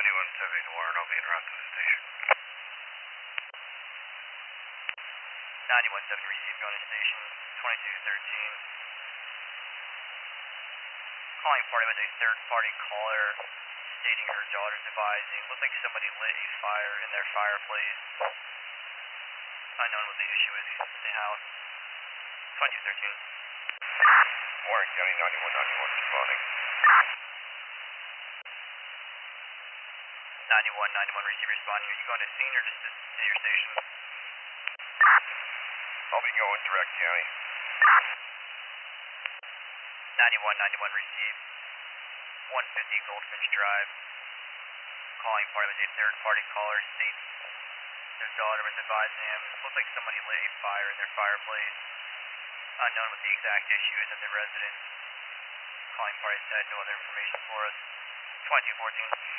9170 to Warren, I'll be en route to the station. 9170 received, going to station, 2213. Calling party with a third-party caller stating her daughter's advising. Looks like somebody lit a fire in their fireplace. Unknown what the issue is at the house. 2213. Warren County 9191 responding. 9191 receive responding. Are you going to scene or just to your station? I'll be going direct county. 9191 receive. 150 Goldfinch Drive. Calling party with a third-party caller states their daughter was advising him. Looks like somebody lit a fire in their fireplace. Unknown what the exact issue is at the residence. Calling party said no other information for us. 2214.